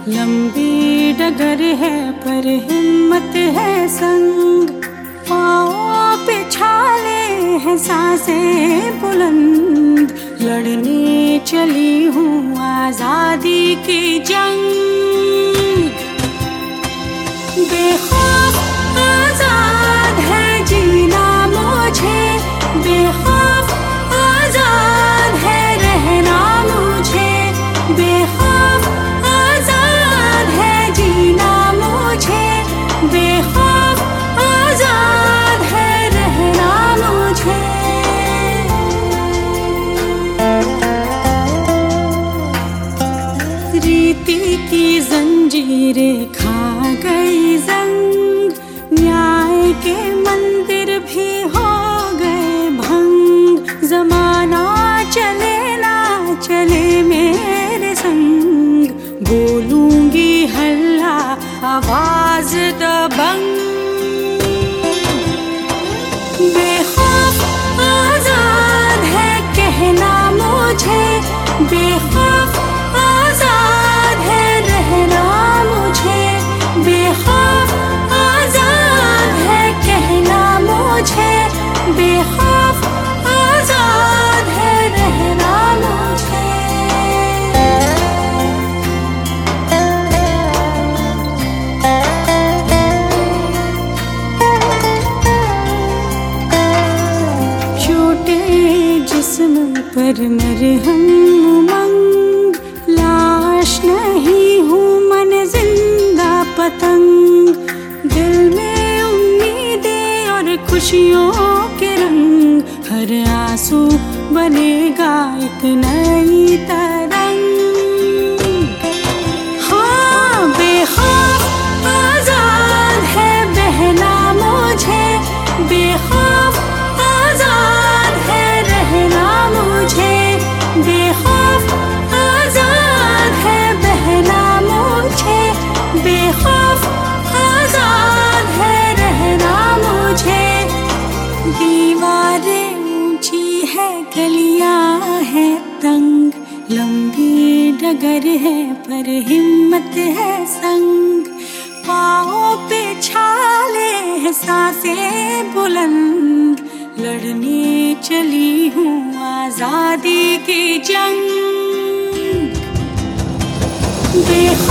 लंबी डगर है पर हिम्मत है संग, पाँवों पे छाले हैं सांसें बुलंद, लड़ने चली हूँ आजादी की जंग। बेखौफ आजाद है जीना मुझे, बेखौफ आजाद है रहना मुझे, बेखौफ आजाद है जीना मुझे, बेखौफ आजाद है रहना मुझे। रीति की जंजीरें खा गई जंग, न्याय के मंदिर भी हो गए भंग, जमाना चले ना चले मेरे संग, बोलूंगी हल्ला आवाज दबंग। बेखौफ आजाद है कहना मुझे, बेखौफ आजाद है रहना मुझे, बेखौफ आजाद है कहना मुझे, बेखौफ आजाद है रहना मुझे। छोटे जिस्म पर मरहम उमंग, लाश नहीं हूँ मन जिंदा पतंग, दिल में उम्मीदें और खुशियों के रंग, हर आंसू बनेगा एक नई तरंग। हाँ बेखौफ आजाद है बहना मुझे, बेखौफ आजाद है रहना मुझे, बेखौफ आजाद है बहना मुझे, बेखौफ आजाद है रहना मुझे। दीवारें ऊंची है गलियां है तंग, लंबी डगर है पर हिम्मत है संग, पाँवों पे छाले हैं सांसें बुलंद, लड़ने चली हूँ आजादी की जंग।